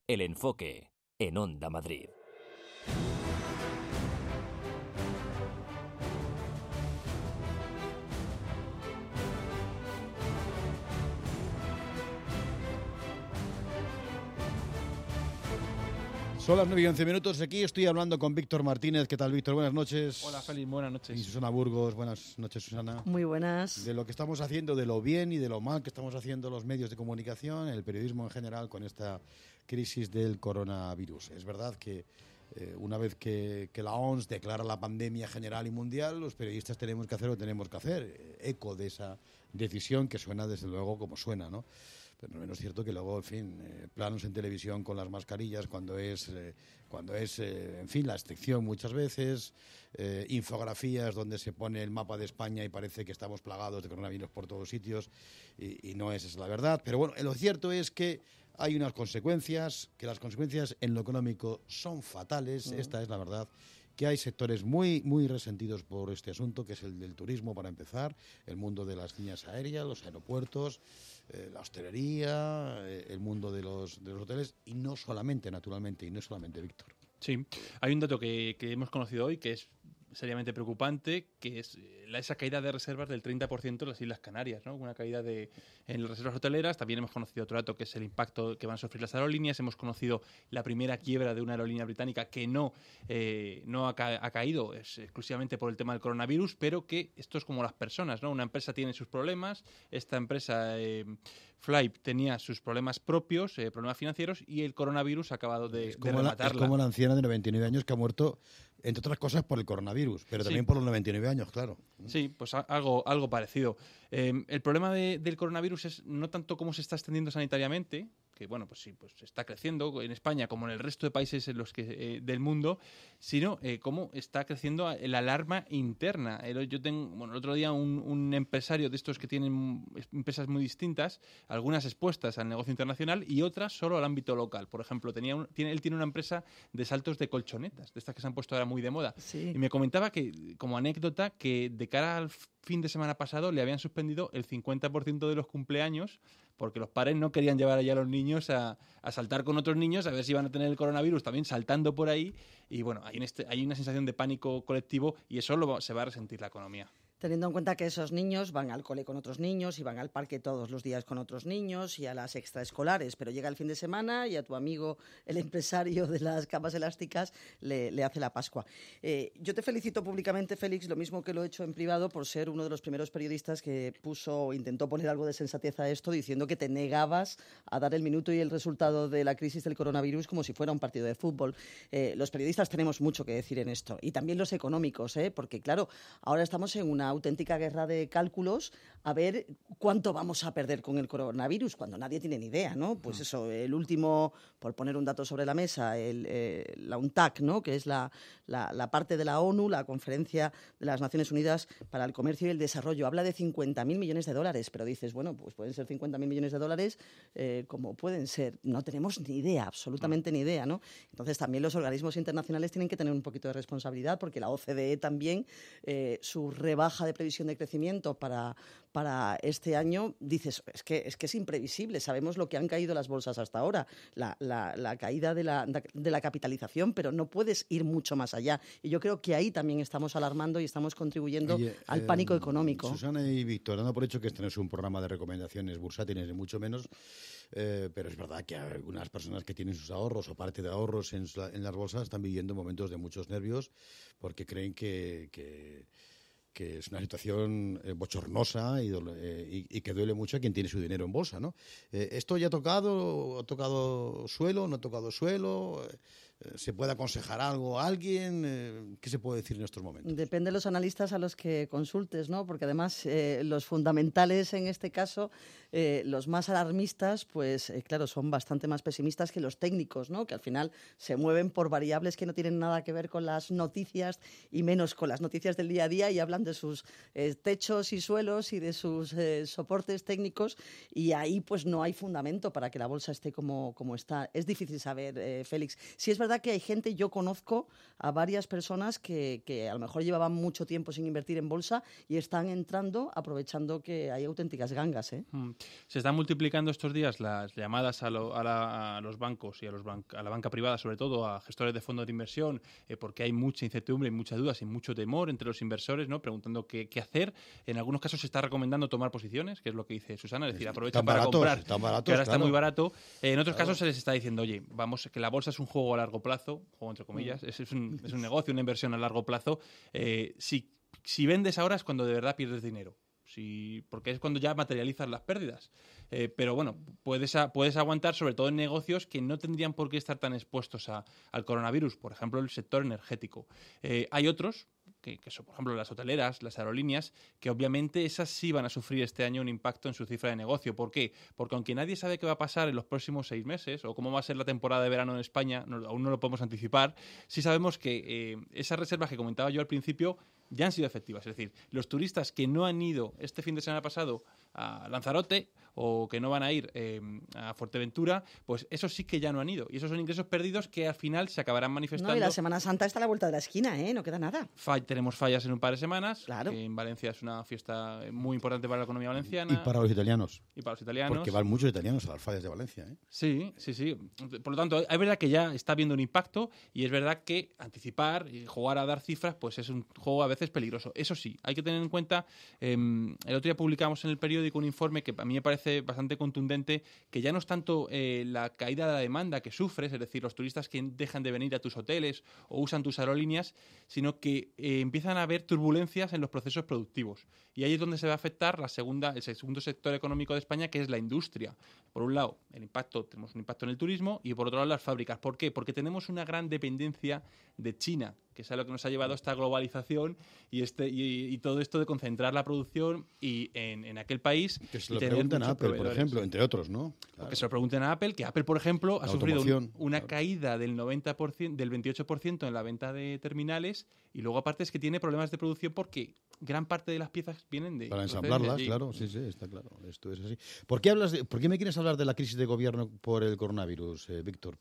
El enfoque en Onda Madrid. Son las 9:11. Aquí estoy hablando con Víctor Martínez. ¿Qué tal, Víctor? Buenas noches. Hola, Félix. Buenas noches. Y Susana Burgos. Buenas noches, Susana. Muy buenas. De lo que estamos haciendo, de lo bien y de lo mal que estamos haciendo los medios de comunicación, el periodismo en general, con esta crisis del coronavirus. Es verdad que una vez que la OMS declara la pandemia general y mundial, los periodistas tenemos que hacer lo que tenemos que hacer. Eco de esa decisión que suena, desde luego, como suena, ¿no? Pero no es menos cierto que luego, en fin, planos en televisión con las mascarillas cuando es en fin, la excepción muchas veces, infografías donde se pone el mapa de España y parece que estamos plagados de coronavirus por todos sitios y no es esa la verdad. Pero bueno, lo cierto es que hay unas consecuencias, que las consecuencias en lo económico son fatales, esta es la verdad. Que hay sectores muy, muy resentidos por este asunto, que es el del turismo, para empezar, el mundo de las líneas aéreas, los aeropuertos, la hostelería, el mundo de los hoteles, y no solamente, naturalmente, y no solamente, Víctor. Sí, hay un dato que hemos conocido hoy que es seriamente preocupante, que es esa caída de reservas del 30% en las Islas Canarias, ¿no? Una caída en las reservas hoteleras. También hemos conocido otro dato, que es el impacto que van a sufrir las aerolíneas. Hemos conocido la primera quiebra de una aerolínea británica que no ha caído exclusivamente por el tema del coronavirus, pero que esto es como las personas, ¿no? Una empresa tiene sus problemas, esta empresa Fly tenía sus problemas propios, problemas financieros, y el coronavirus ha acabado de rematarla. Es como la anciana de 99 años que ha muerto, entre otras cosas, por el coronavirus, pero también por los 99 años, claro. Sí, pues algo parecido. El problema del coronavirus es no tanto cómo se está extendiendo sanitariamente, que bueno, pues sí, pues está creciendo en España como en el resto de países en los que del mundo, sino cómo está creciendo la alarma interna. Yo tengo, el otro día un empresario de estos que tienen empresas muy distintas, algunas expuestas al negocio internacional y otras solo al ámbito local. Por ejemplo, él tiene una empresa de saltos de colchonetas, de estas que se han puesto ahora muy de moda. Sí. Y me comentaba que, como anécdota, que de cara al fin de semana pasado le habían suspendido el 50% de los cumpleaños porque los padres no querían llevar allá a los niños a saltar con otros niños a ver si iban a tener el coronavirus también saltando por ahí. Y bueno, hay una sensación de pánico colectivo y eso se va a resentir la economía. Teniendo en cuenta que esos niños van al cole con otros niños y van al parque todos los días con otros niños y a las extraescolares, pero llega el fin de semana y a tu amigo, el empresario de las camas elásticas, le hace la Pascua. Yo te felicito públicamente, Félix, lo mismo que lo he hecho en privado, por ser uno de los primeros periodistas que intentó poner algo de sensatez a esto, diciendo que te negabas a dar el minuto y el resultado de la crisis del coronavirus como si fuera un partido de fútbol. Los periodistas tenemos mucho que decir en esto, y también los económicos, porque claro, ahora estamos en una auténtica guerra de cálculos a ver cuánto vamos a perder con el coronavirus, cuando nadie tiene ni idea, ¿no? Pues eso, el último, por poner un dato sobre la mesa, la UNTAC, ¿no? Que es la parte de la ONU, la Conferencia de las Naciones Unidas para el Comercio y el Desarrollo, habla de 50.000 millones de dólares, pero dices, bueno, pues pueden ser 50.000 millones de dólares, como pueden ser, no tenemos ni idea, absolutamente ni idea, ¿no? Entonces también los organismos internacionales tienen que tener un poquito de responsabilidad, porque la OCDE también, su rebaja de previsión de crecimiento para este año, dices, es que es imprevisible, sabemos lo que han caído las bolsas hasta ahora, la caída de la capitalización, pero no puedes ir mucho más allá. Y yo creo que ahí también estamos alarmando y estamos contribuyendo al pánico económico. Susana y Víctor, dando por hecho que este no es un programa de recomendaciones bursátiles, ni mucho menos, pero es verdad que algunas personas que tienen sus ahorros o parte de ahorros en las bolsas están viviendo momentos de muchos nervios porque creen que es una situación bochornosa y que duele mucho a quien tiene su dinero en bolsa, ¿no? ¿Esto ya ha tocado suelo, no ha tocado suelo? ¿Se puede aconsejar algo a alguien? ¿Qué se puede decir en estos momentos? Depende de los analistas a los que consultes, ¿no? Porque además los fundamentales en este caso, los más alarmistas, pues claro, son bastante más pesimistas que los técnicos, ¿no? Que al final se mueven por variables que no tienen nada que ver con las noticias y menos con las noticias del día a día, y hablan de sus techos y suelos y de sus soportes técnicos, y ahí pues no hay fundamento para que la bolsa esté como está. Es difícil saber, Félix. Sí es verdad verdad que hay gente, yo conozco a varias personas que a lo mejor llevaban mucho tiempo sin invertir en bolsa y están entrando aprovechando que hay auténticas gangas, ¿eh? Se están multiplicando estos días las llamadas a los bancos y a la banca privada, sobre todo a gestores de fondos de inversión, porque hay mucha incertidumbre y muchas dudas y mucho temor entre los inversores, ¿no? Preguntando qué hacer. En algunos casos se está recomendando tomar posiciones, que es lo que dice Susana, es decir, aprovecha para comprar, que ahora está muy barato. En otros casos se les está diciendo, oye, vamos, que la bolsa es un juego a largo plazo, juego entre comillas, es un negocio, una inversión a largo plazo. Si vendes ahora es cuando de verdad pierdes dinero. Porque es cuando ya materializas las pérdidas. Pero bueno, puedes aguantar, sobre todo en negocios que no tendrían por qué estar tan expuestos al coronavirus, por ejemplo, el sector energético. Hay otros, que son, por ejemplo, las hoteleras, las aerolíneas, que obviamente esas sí van a sufrir este año un impacto en su cifra de negocio. ¿Por qué? Porque aunque nadie sabe qué va a pasar en los próximos 6 meses o cómo va a ser la temporada de verano en España, aún no lo podemos anticipar, sí sabemos que esas reservas que comentaba yo al principio ya han sido efectivas. Es decir, los turistas que no han ido este fin de semana pasado a Lanzarote o que no van a ir a Fuerteventura, pues esos sí que ya no han ido. Y esos son ingresos perdidos que al final se acabarán manifestando. No, y la Semana Santa está a la vuelta de la esquina, ¿eh? No queda nada. Tenemos fallas en un par de semanas. Claro. Que en Valencia es una fiesta muy importante para la economía valenciana. Y para los italianos. Y para los italianos. Porque van muchos italianos a las fallas de Valencia, ¿eh? Sí. Por lo tanto, es verdad que ya está habiendo un impacto y es verdad que anticipar y jugar a dar cifras pues es un juego a veces peligroso. Eso sí, hay que tener en cuenta, el otro día publicamos en el periódico un informe que a mí me parece bastante contundente, que ya no es tanto la caída de la demanda que sufres, es decir, los turistas que dejan de venir a tus hoteles o usan tus aerolíneas, sino que empiezan a haber turbulencias en los procesos productivos. Y ahí es donde se va a afectar el segundo sector económico de España, que es la industria. Por un lado, tenemos un impacto en el turismo y por otro lado las fábricas. ¿Por qué? Porque tenemos una gran dependencia de China, que es a lo que nos ha llevado esta globalización y todo esto de concentrar la producción en aquel país. Que se lo pregunten a Apple, por ejemplo, entre otros, ¿no? Claro. Que se lo pregunten a Apple, que Apple, por ejemplo, ha sufrido una caída del 90%, del 28% en la venta de terminales, y luego aparte es que tiene problemas de producción porque gran parte de las piezas vienen de... Para ensamblarlas, claro, sí, está claro. Esto es así. ¿Por qué me quieres hablar de la crisis de gobierno por el coronavirus, Víctor?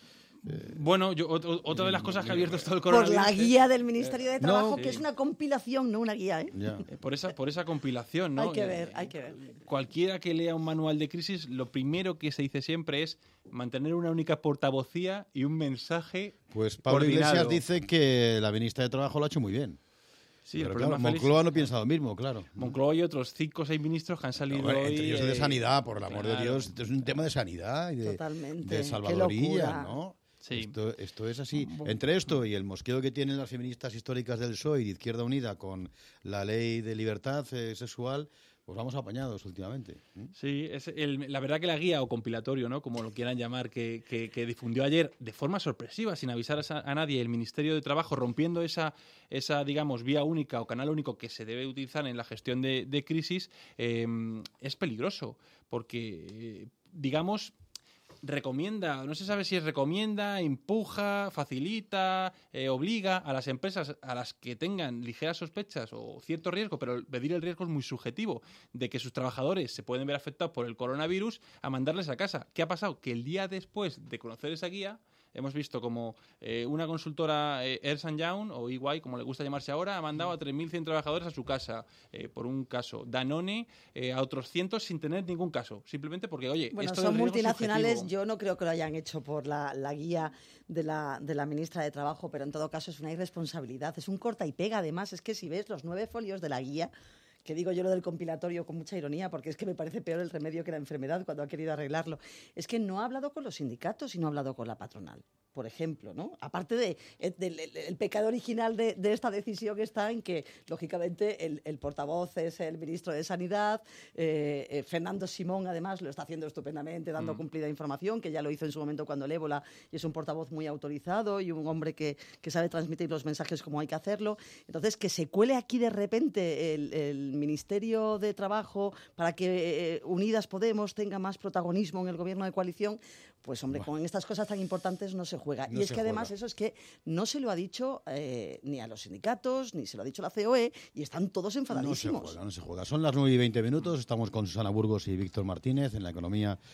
Bueno, otra de las cosas que ha abierto todo el coronavirus... Por la guía del Ministerio de Trabajo, que es una compilación, no una guía, ¿eh? Ya. Por esa compilación, ¿no? Hay que ver. Cualquiera que lea un manual de crisis, lo primero que se dice siempre es mantener una única portavocía y un mensaje Pues Pablo coordinado. Iglesias dice que la ministra de Trabajo lo ha hecho muy bien. Sí, pero el claro, problema, Moncloa no piensa lo mismo, claro. Moncloa y otros 5 o 6 ministros que han salido Entre hoy... ellos de sanidad, por el amor de claro. Dios. Esto es un tema de sanidad y Totalmente. de Qué salvadoría, locura. ¿no? Sí. Esto es así. Entre esto y el mosqueo que tienen las feministas históricas del PSOE y de Izquierda Unida con la ley de libertad sexual, pues vamos apañados últimamente. Sí, la verdad que la guía o compilatorio, ¿no? Como lo quieran llamar, que difundió ayer de forma sorpresiva, sin avisar a nadie, el Ministerio de Trabajo, rompiendo esa digamos, vía única o canal único que se debe utilizar en la gestión de crisis, es peligroso, porque, digamos... recomienda, no se sabe si es recomienda, empuja, facilita, obliga a las empresas a las que tengan ligeras sospechas o cierto riesgo, pero medir el riesgo es muy subjetivo, de que sus trabajadores se pueden ver afectados por el coronavirus, a mandarles a casa. ¿Qué ha pasado? Que el día después de conocer esa guía, hemos visto como una consultora, Ernst & Young, o EY, como le gusta llamarse ahora, ha mandado a 3.100 trabajadores a su casa, por un caso. Danone, a otros cientos sin tener ningún caso. Simplemente porque, oye, bueno, esto son del riesgo multinacionales. subjetivo. Yo no creo que lo hayan hecho por la guía de la ministra de Trabajo, pero en todo caso es una irresponsabilidad. Es un corta y pega, además. Es que si ves los 9 folios de la guía, que digo yo lo del compilatorio con mucha ironía, porque es que me parece peor el remedio que la enfermedad cuando ha querido arreglarlo, es que no ha hablado con los sindicatos y no ha hablado con la patronal, por ejemplo, ¿no? Aparte del pecado original de esta decisión está en que, lógicamente, el portavoz es el ministro de Sanidad, Fernando Simón, además, lo está haciendo estupendamente, dando cumplida información, que ya lo hizo en su momento cuando el ébola, y es un portavoz muy autorizado y un hombre que sabe transmitir los mensajes como hay que hacerlo. Entonces, que se cuele aquí de repente el Ministerio de Trabajo para que Unidas Podemos tenga más protagonismo en el gobierno de coalición, pues hombre, con estas cosas tan importantes no se juega. Y es que además eso es que no se lo ha dicho ni a los sindicatos, ni se lo ha dicho la COE, y están todos enfadadísimos. No se juega. Son las 9:20, estamos con Susana Burgos y Víctor Martínez en la economía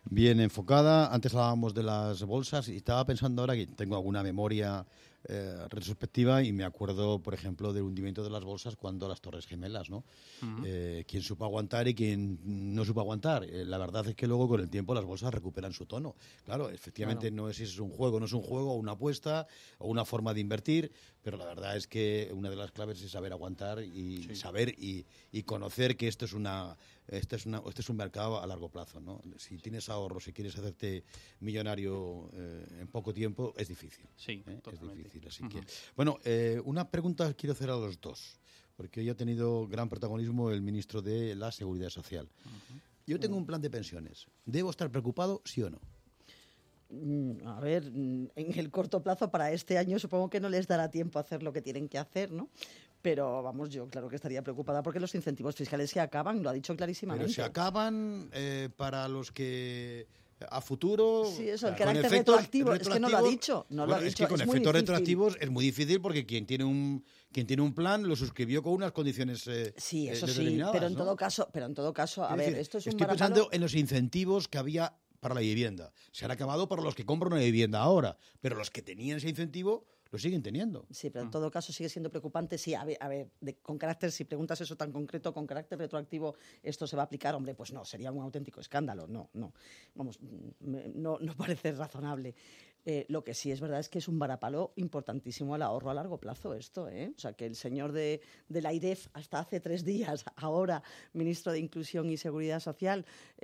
bien enfocada. Antes hablábamos de las bolsas y estaba pensando ahora que tengo alguna memoria retrospectiva y me acuerdo, por ejemplo, del hundimiento de las bolsas cuando las Torres Gemelas, ¿no? Quién supo aguantar y quién no supo aguantar. La verdad es que luego con el tiempo las bolsas recuperan su tono. Claro, efectivamente no es si es un juego, no es un juego, o una apuesta o una forma de invertir, pero la verdad es que una de las claves es saber aguantar y saber y conocer que esto es un mercado a largo plazo, ¿no? Si tienes ahorros, si quieres hacerte millonario en poco tiempo, es difícil. Sí, es difícil. Así que, bueno, una pregunta quiero hacer a los dos, porque hoy ha tenido gran protagonismo el ministro de la Seguridad Social. Yo tengo un plan de pensiones. ¿Debo estar preocupado, sí o no? A ver, en el corto plazo para este año supongo que no les dará tiempo a hacer lo que tienen que hacer, ¿no? Pero vamos, yo claro que estaría preocupada porque los incentivos fiscales se acaban, lo ha dicho clarísimamente. Pero se acaban para los que a futuro... Sí, eso, el carácter retroactivo, es que no lo ha dicho. Es que con efectos retroactivos es muy difícil porque quien tiene un plan lo suscribió con unas condiciones sí, eso sí, determinadas, pero en ¿no? todo caso, a ver, esto es un estoy pensando en los incentivos que había para la vivienda. Se han acabado para los que compran una vivienda ahora, pero los que tenían ese incentivo lo siguen teniendo. Sí, pero en todo caso sigue siendo preocupante. Sí, a ver, con carácter, si preguntas eso tan concreto, con carácter retroactivo, ¿esto se va a aplicar? Hombre, pues no, sería un auténtico escándalo. No, vamos, no parece razonable. Lo que sí es verdad es que es un varapalo importantísimo al ahorro a largo plazo esto, ¿eh? O sea, que el señor de la AIREF, hasta hace 3 días, ahora ministro de Inclusión y Seguridad Social,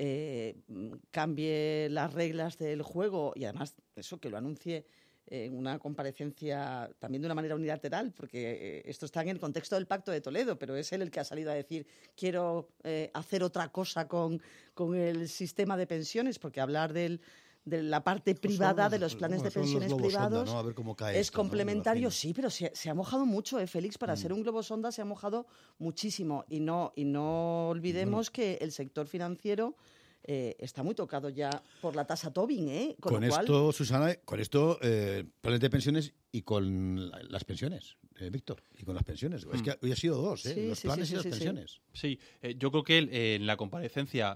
cambie las reglas del juego y además eso, que lo anuncie en una comparecencia también de una manera unilateral, porque esto está en el contexto del Pacto de Toledo, pero es él el que ha salido a decir quiero hacer otra cosa con el sistema de pensiones, porque hablar de la parte privada de los planes de pensiones privados sonda, ¿no? A ver cómo cae es esto, complementario, ¿no? sí, pero se ha mojado mucho, Félix, para ser un globo sonda se ha mojado muchísimo y no olvidemos que el sector financiero está muy tocado ya por la tasa Tobin, ¿eh? Con esto, Susana, planes de pensiones y con las pensiones, Víctor, y con las pensiones. Es que hoy ha sido dos, Sí, los planes y las pensiones. Sí, yo creo que en la comparecencia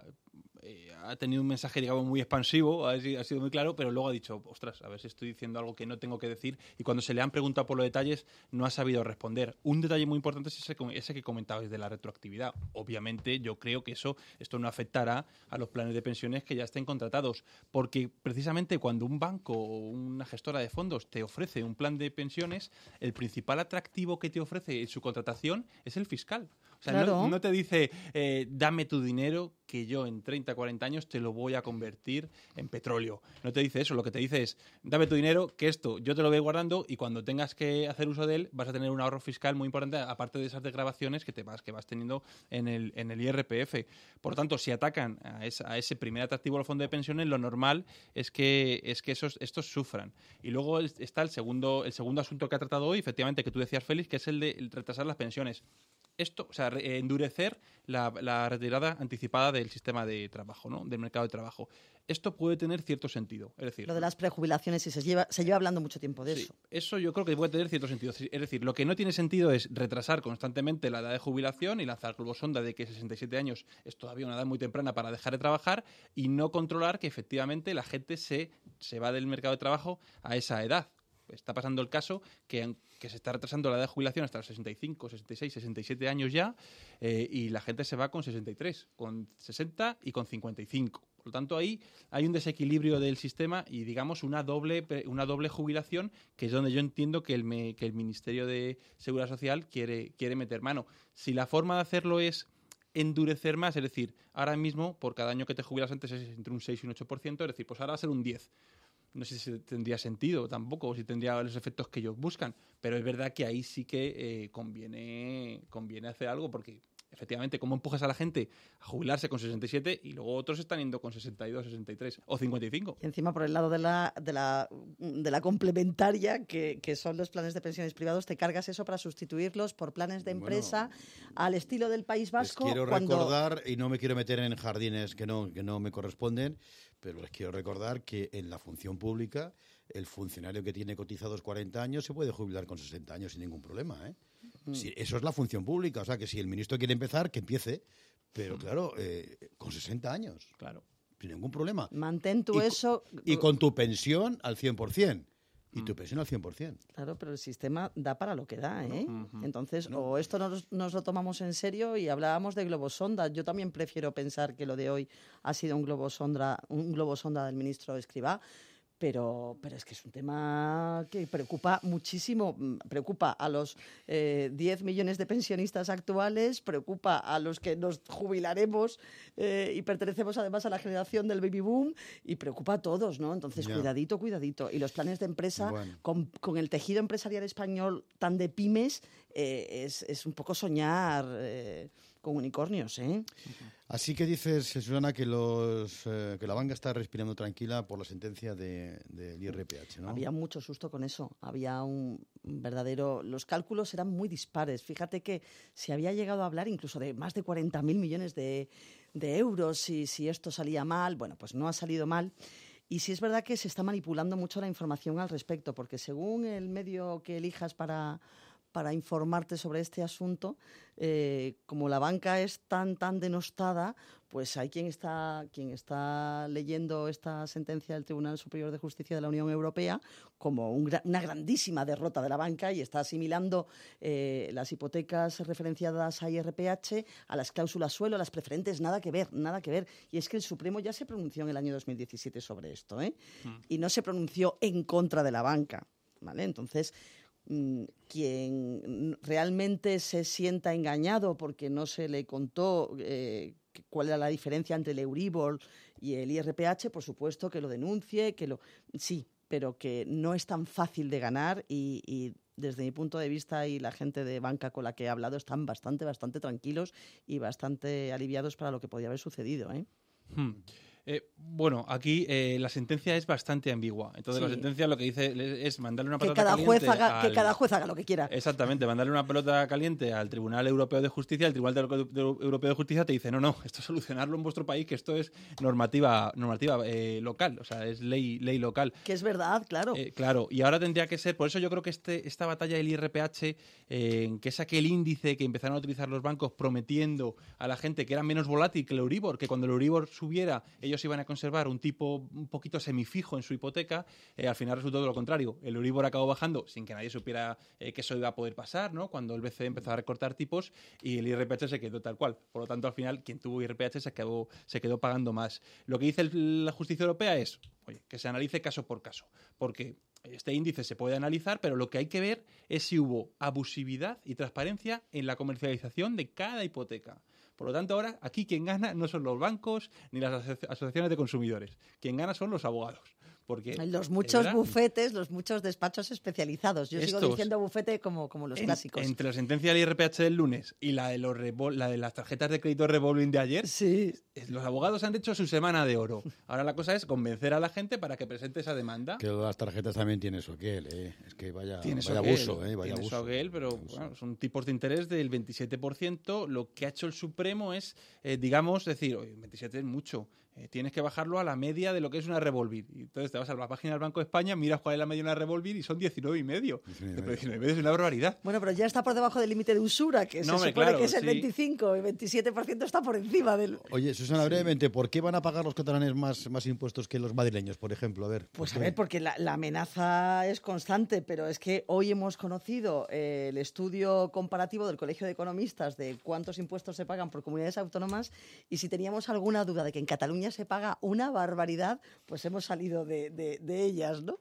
ha tenido un mensaje, digamos, muy expansivo, ha sido muy claro, pero luego ha dicho, ostras, a ver si estoy diciendo algo que no tengo que decir, y cuando se le han preguntado por los detalles no ha sabido responder. Un detalle muy importante es ese que comentabais de la retroactividad. Obviamente yo creo que esto no afectará a los planes de pensiones que ya estén contratados, porque precisamente cuando un banco o una gestora de fondos te ofrece un plan de pensiones, el principal atractivo que te ofrece en su contratación es el fiscal. O sea, claro. no te dice, dame tu dinero que yo en 30, 40 años te lo voy a convertir en petróleo. No te dice eso, lo que te dice es, dame tu dinero, que esto yo te lo voy guardando y cuando tengas que hacer uso de él vas a tener un ahorro fiscal muy importante, aparte de esas desgravaciones que vas teniendo en el IRPF. Por lo tanto, si atacan a ese primer atractivo del fondo de pensiones, lo normal es que estos sufran. Y luego está el segundo asunto que ha tratado hoy, efectivamente, que tú decías, Félix, que es el de retrasar las pensiones. Esto, o sea, endurecer la retirada anticipada del sistema de trabajo, ¿no? Del mercado de trabajo. Esto puede tener cierto sentido. Es decir, lo de las prejubilaciones, sí, se lleva hablando mucho tiempo de eso. Eso yo creo que puede tener cierto sentido. Es decir, lo que no tiene sentido es retrasar constantemente la edad de jubilación y lanzar globosonda de que 67 años es todavía una edad muy temprana para dejar de trabajar y no controlar que efectivamente la gente se va del mercado de trabajo a esa edad. Está pasando el caso que se está retrasando la edad de jubilación hasta los 65, 66, 67 años ya y la gente se va con 63, con 60 y con 55. Por lo tanto, ahí hay un desequilibrio del sistema y, digamos, una doble jubilación, que es donde yo entiendo que el Ministerio de Seguridad Social quiere meter mano. Si la forma de hacerlo es endurecer más, es decir, ahora mismo, por cada año que te jubilas antes es entre un 6 y un 8%, es decir, pues ahora va a ser un 10%. No sé si tendría sentido tampoco, o si tendría los efectos que ellos buscan, pero es verdad que ahí sí que conviene hacer algo, porque efectivamente, ¿cómo empujas a la gente a jubilarse con 67 y luego otros están yendo con 62, 63 o 55? Y encima por el lado de la complementaria, que son los planes de pensiones privados, te cargas eso para sustituirlos por planes de empresa al estilo del País Vasco. Les quiero recordar, y no me quiero meter en jardines que no me corresponden, pero les quiero recordar que en la función pública el funcionario que tiene cotizados 40 años se puede jubilar con 60 años sin ningún problema, ¿eh? Sí, eso es la función pública, o sea que si el ministro quiere empezar, que empiece, pero claro, con 60 años. Claro. sin ningún problema. Mantén tú eso... Y con tu pensión al 100%. Y tu pensión al 100%. Claro, pero el sistema da para lo que da, ¿eh? Uh-huh. Entonces, o esto nos lo tomamos en serio y hablábamos de globosonda. Yo también prefiero pensar que lo de hoy ha sido un globosonda del ministro Escrivá, pero es que es un tema que preocupa muchísimo. Preocupa a los 10 millones de pensionistas actuales, preocupa a los que nos jubilaremos y pertenecemos además a la generación del baby boom, y preocupa a todos, ¿no? Entonces, cuidadito. Y los planes de empresa, con el tejido empresarial español tan de pymes, es un poco soñar con unicornios, ¿eh? Así que dices, Susana, que la banca está respirando tranquila por la sentencia del IRPH, ¿no? Había mucho susto con eso. Había un verdadero... Los cálculos eran muy dispares. Fíjate que se había llegado a hablar incluso de más de 40.000 millones de euros si esto salía mal. Bueno, pues no ha salido mal. Y sí es verdad que se está manipulando mucho la información al respecto, porque según el medio que elijas para informarte sobre este asunto, como la banca es tan denostada, pues hay quien está leyendo esta sentencia del Tribunal Superior de Justicia de la Unión Europea como una grandísima derrota de la banca, y está asimilando las hipotecas referenciadas a IRPH a las cláusulas suelo, a las preferentes. Nada que ver. Y es que el Supremo ya se pronunció en el año 2017 sobre esto, ¿eh? Y no se pronunció en contra de la banca, ¿vale? Entonces, quien realmente se sienta engañado porque no se le contó cuál era la diferencia entre el Euribor y el IRPH, por supuesto que lo denuncie, sí, pero que no es tan fácil de ganar, y desde mi punto de vista y la gente de banca con la que he hablado están bastante tranquilos y bastante aliviados para lo que podía haber sucedido, ¿eh? Bueno, aquí la sentencia es bastante ambigua. Entonces, la sentencia lo que dice es mandarle una pelota caliente... Que cada juez haga lo que quiera. Exactamente, mandarle una pelota caliente al Tribunal Europeo de Justicia. El Tribunal Europeo de Justicia te dice, no, esto solucionarlo en vuestro país, que esto es normativa local, o sea, es ley local. Que es verdad, claro. Claro, y ahora tendría que ser... Por eso yo creo que esta batalla del IRPH, que es aquel índice que empezaron a utilizar los bancos prometiendo a la gente que era menos volátil que el Euribor, que cuando el Euribor subiera, ellos iban a conservar un tipo un poquito semifijo en su hipoteca, al final resultó de lo contrario. El Euribor acabó bajando sin que nadie supiera que eso iba a poder pasar, ¿no? Cuando el BCE empezó a recortar tipos, y el IRPH se quedó tal cual. Por lo tanto, al final, quien tuvo IRPH se quedó pagando más. Lo que dice la justicia europea es, oye, que se analice caso por caso, porque este índice se puede analizar, pero lo que hay que ver es si hubo abusividad y transparencia en la comercialización de cada hipoteca. Por lo tanto, ahora aquí quien gana no son los bancos ni las asociaciones de consumidores. Quien gana son los abogados. Porque, los muchos bufetes, los muchos despachos especializados. Yo sigo diciendo bufete como los clásicos. Entre la sentencia del IRPH del lunes y la de las tarjetas de crédito revolving de ayer, sí, los abogados han hecho su semana de oro. Ahora la cosa es convencer a la gente para que presente esa demanda. Que las tarjetas también tienen su aquel, ¿eh? Es que vaya abuso, vaya abuso. Su aquel, pero bueno, son tipos de interés del 27%. Lo que ha hecho el Supremo es, decir, oye, 27 es mucho. Tienes que bajarlo a la media de lo que es una revolving. Y entonces te vas a la página del Banco de España, miras cuál es la media de una revolving y son 19,5. 19,5 es una barbaridad. Bueno, pero ya está por debajo del límite de usura, que se supone que es el 25, y 27% está por encima del... Oye, Susana, brevemente, ¿por qué van a pagar los catalanes más impuestos que los madrileños, por ejemplo? A ver. Pues a ver, porque la amenaza es constante, pero es que hoy hemos conocido el estudio comparativo del Colegio de Economistas de cuántos impuestos se pagan por comunidades autónomas, y si teníamos alguna duda de que en Cataluña se paga una barbaridad, pues hemos salido de ellas, ¿no?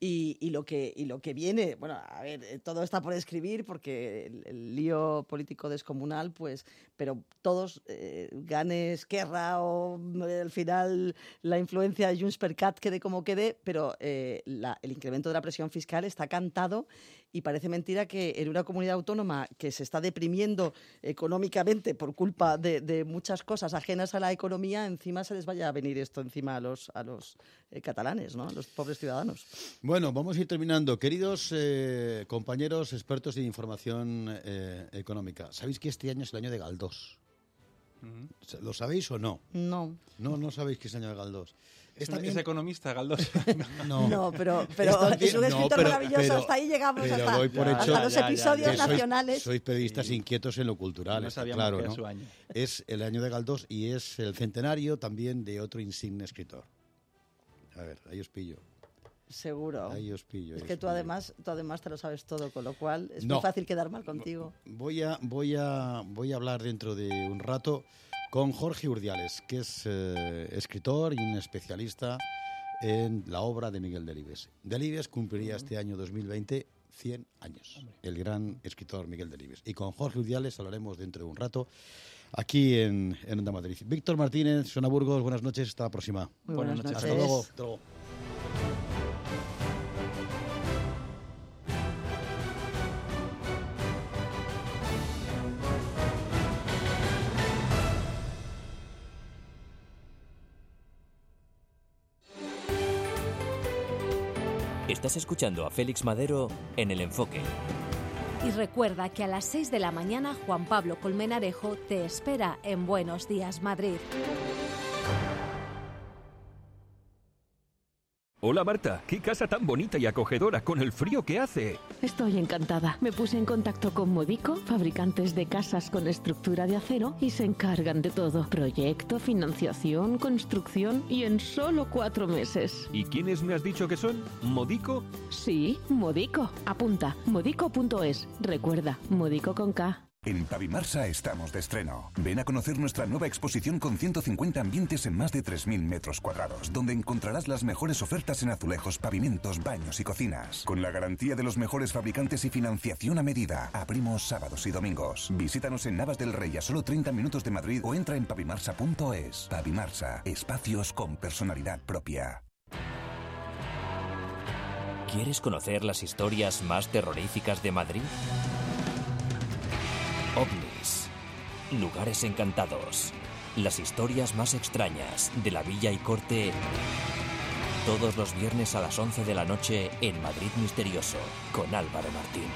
Y lo que viene, bueno, a ver, todo está por escribir porque el lío político descomunal, pues, pero todos, gane Esquerra o al final la influencia de Junts per Cat quede como quede, pero el incremento de la presión fiscal está cantado, y parece mentira que en una comunidad autónoma que se está deprimiendo económicamente por culpa de muchas cosas ajenas a la economía, encima se les vaya a venir esto encima a los catalanes, ¿no? A los pobres ciudadanos. Bueno, vamos a ir terminando. Queridos compañeros expertos de información económica, ¿sabéis que este año es el año de Galdós? ¿Lo sabéis o no? No. No sabéis que es el año de Galdós. Es economista, Galdós. No, pero También- es un escritor maravilloso. Hasta ahí llegamos. pero Hasta, doy por hecho hasta los episodios que nacionales. sois periodistas inquietos en lo cultural, No está sabíamos claro, que era ¿no? su año. Es el año de Galdós y es el centenario también de otro insigne escritor. A ver, ahí os pillo. Seguro. Ahí os pillo. Es ahí que os tú pillo. además te lo sabes todo, con lo cual es No. muy fácil quedar mal contigo. Voy a hablar dentro de un rato con Jorge Urdiales, que es escritor y un especialista en la obra de Miguel Delibes. Delibes cumpliría este año 2020 100 años, el gran escritor Miguel Delibes. Y con Jorge Urdiales hablaremos dentro de un rato aquí en Onda Madrid. Víctor Martínez, Susana Burgos, buenas noches, hasta la próxima. Muy Buenas buenas noches. noches. Hasta luego. Hasta luego. Estás escuchando a Félix Madero en El Enfoque. Y recuerda que a las 6 de la mañana Juan Pablo Colmenarejo te espera en Buenos Días, Madrid. Hola Marta, qué casa tan bonita y acogedora con el frío que hace. Estoy encantada. Me puse en contacto con Modico, fabricantes de casas con estructura de acero, y se encargan de todo. Proyecto, financiación, construcción y en solo 4 meses. ¿Y quiénes me has dicho que son? ¿Modico? Sí, Modico. Apunta, modico.es. Recuerda, Modico con K. En Pavimarsa estamos de estreno. Ven a conocer nuestra nueva exposición con 150 ambientes en más de 3.000 metros cuadrados, donde encontrarás las mejores ofertas en azulejos, pavimentos, baños y cocinas. Con la garantía de los mejores fabricantes y financiación a medida. Abrimos sábados y domingos. Visítanos en Navas del Rey, a solo 30 minutos de Madrid, o entra en pavimarsa.es. Pavimarsa, espacios con personalidad propia. ¿Quieres conocer las historias más terroríficas de Madrid? OVNIs, lugares encantados, las historias más extrañas de la Villa y Corte, todos los viernes a las 11 de la noche en Madrid Misterioso, con Álvaro Martín.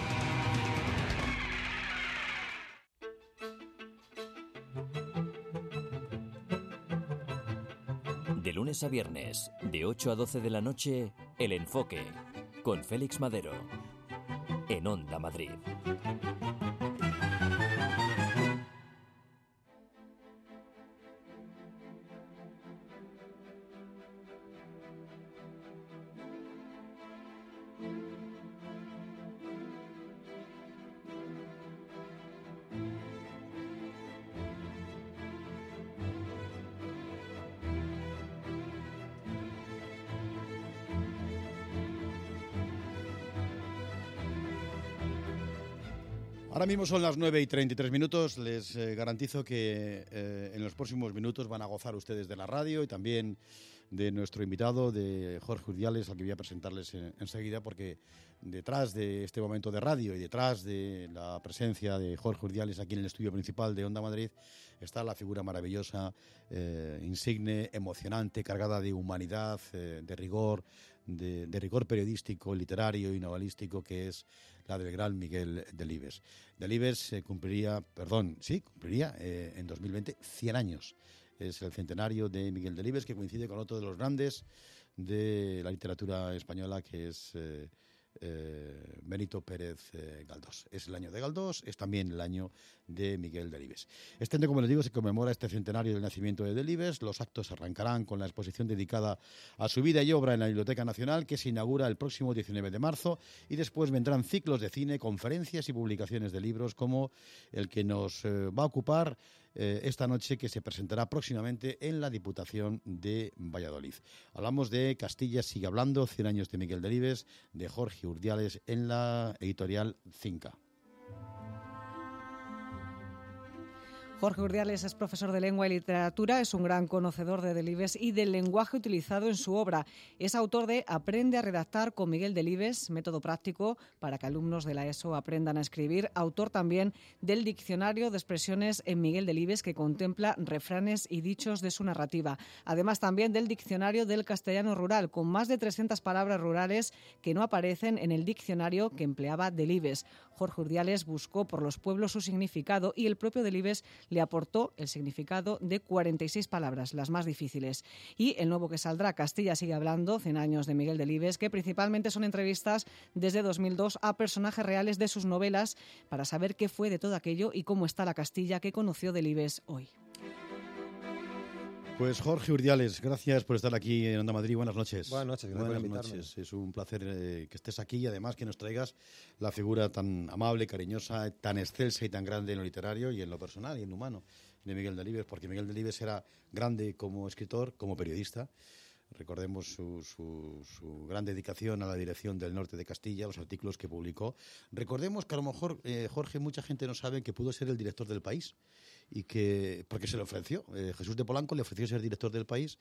De lunes a viernes, de 8 a 12 de la noche, El Enfoque, con Félix Madero, en Onda Madrid. Ahora mismo son las 9:33. Les garantizo que en los próximos minutos van a gozar ustedes de la radio y también de nuestro invitado, de Jorge Urdiales, al que voy a presentarles enseguida, porque detrás de este momento de radio y detrás de la presencia de Jorge Urdiales aquí en el estudio principal de Onda Madrid está la figura maravillosa, insigne, emocionante, cargada de humanidad, de rigor, de rigor periodístico, literario y novelístico, que es la del gran Miguel Delibes. Delibes cumpliría en 2020 100 años. Es el centenario de Miguel Delibes, que coincide con otro de los grandes de la literatura española, que es Benito Pérez Galdós. Es el año de Galdós, es también el año de Miguel Delibes. Este año, como les digo, se conmemora este centenario del nacimiento de Delibes. Los actos arrancarán con la exposición dedicada a su vida y obra en la Biblioteca Nacional, que se inaugura el próximo 19 de marzo, y después vendrán ciclos de cine, conferencias y publicaciones de libros, como el que nos va a ocupar esta noche, que se presentará próximamente en la Diputación de Valladolid. Hablamos de Castilla sigue hablando, 100 años de Miguel Delibes, de Jorge Urdiales, en la editorial Cinca. Jorge Urdiales es profesor de Lengua y Literatura, es un gran conocedor de Delibes y del lenguaje utilizado en su obra. Es autor de Aprende a redactar con Miguel Delibes, método práctico para que alumnos de la ESO aprendan a escribir. Autor también del Diccionario de Expresiones en Miguel Delibes, que contempla refranes y dichos de su narrativa. Además también del Diccionario del Castellano Rural, con más de 300 palabras rurales que no aparecen en el diccionario que empleaba Delibes. Jorge Urdiales buscó por los pueblos su significado y el propio Delibes le aportó el significado de 46 palabras, las más difíciles. Y el nuevo que saldrá, Castilla sigue hablando, 100 años de Miguel Delibes, que principalmente son entrevistas desde 2002 a personajes reales de sus novelas para saber qué fue de todo aquello y cómo está la Castilla que conoció Delibes hoy. Pues Jorge Urdiales, gracias por estar aquí en Onda Madrid. Buenas noches. Buenas noches, gracias por invitarme. Noches. Es un placer que estés aquí y además que nos traigas la figura tan amable, cariñosa, tan excelsa y tan grande en lo literario y en lo personal y en lo humano de Miguel Delibes, porque Miguel Delibes era grande como escritor, como periodista. Recordemos su gran dedicación a la dirección del norte de Castilla, los artículos que publicó. Recordemos que a lo mejor, Jorge, mucha gente no sabe que pudo ser el director del País, y que porque se le ofreció. Jesús de Polanco le ofreció ser director del País,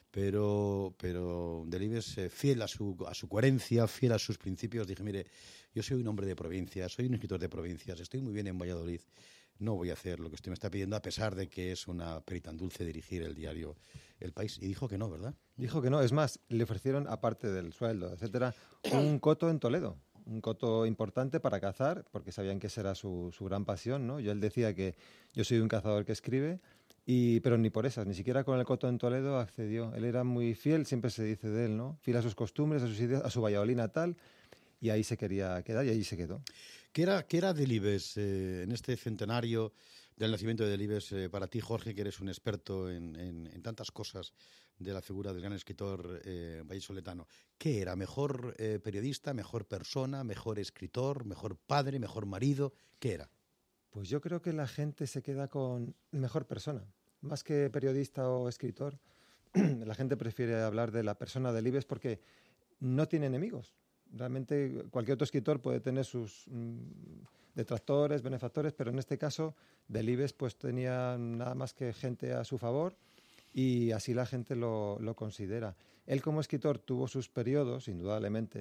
pero Delibes, fiel a su coherencia, fiel a sus principios, dije, mire, yo soy un hombre de provincia, soy un escritor de provincias, estoy muy bien en Valladolid, no voy a hacer lo que usted me está pidiendo, a pesar de que es una peri tan dulce dirigir el diario El País. Y dijo que no, ¿verdad? Dijo que no. Es más, le ofrecieron, aparte del sueldo, etcétera, un coto en Toledo. Un coto importante para cazar, porque sabían que esa era su gran pasión, ¿no? Él decía que yo soy un cazador que escribe, pero ni por esas, ni siquiera con el coto en Toledo accedió. Él era muy fiel, siempre se dice de él, ¿no? Fiel a sus costumbres, a sus ideas, a su Valladolid natal, y ahí se quería quedar y ahí se quedó. ¿Qué era Delibes en este centenario del nacimiento de Delibes para ti, Jorge, que eres un experto en tantas cosas de la figura del gran escritor vallisoletano? ¿Qué era? ¿Mejor periodista, mejor persona, mejor escritor, mejor padre, mejor marido? ¿Qué era? Pues yo creo que la gente se queda con mejor persona. Más que periodista o escritor, la gente prefiere hablar de la persona de Delibes porque no tiene enemigos. Realmente cualquier otro escritor puede tener sus detractores, benefactores, pero en este caso Delibes pues tenía nada más que gente a su favor y así la gente lo considera. Él como escritor tuvo sus periodos, indudablemente,